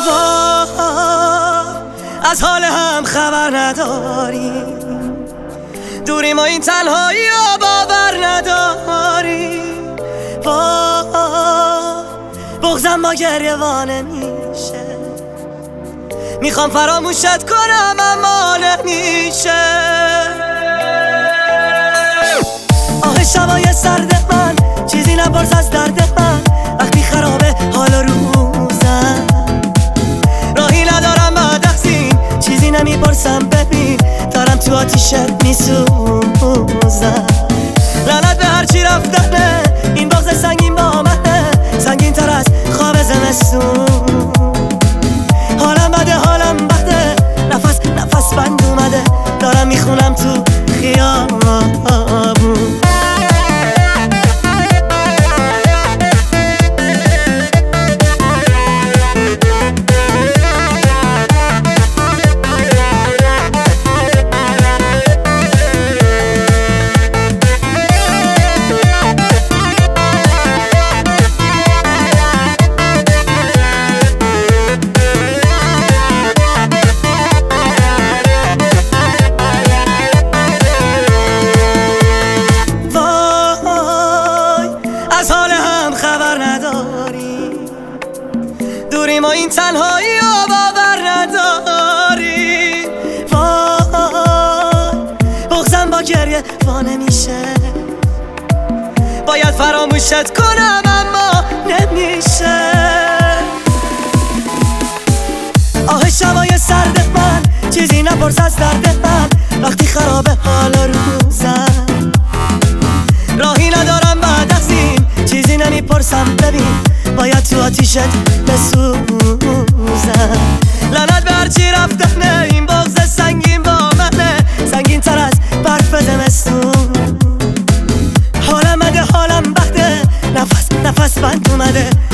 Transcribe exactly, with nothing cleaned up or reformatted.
از حال هم خبر نداری، دوریم و این تنهایی و باور نداری. بغضم با گریوانه میشه، میخوام فراموشت کنم اما نمیشه. آه شبای سرد من، چیزی نپرس از درد من، وقتی خرابه حال و روزم. راهی ندارم بعد از این، چیزی نمیپرسم ببین، دارم تو آتیشت میسوزم. لعنت به هرچی رفتنه، این بغض سنگین با منه، سنگین تر از خواب زمستون. حالم بده حالم بده، نفس نفس بند اومده، دارم میخونم تو خیابون. از حال هم خبر نداری، دوریم و این تنهایی و باور نداری. وای بغضم با گریه وانه میشه، باید فراموشت کنم اما نمیشه. آه شبای سرد من، چیزی نپرس از درد من، وقتی خرابه حال روزم. راهی ندارم بعد از این، چیزی نمیپرسم ببین، باید تو آتیشت بسوزم. لعنت به هرچی رفتنه، این بغض سنگین با منه، سنگین تر از برف زمستون. حالم بده حالم بده، نفس نفس بند اومده،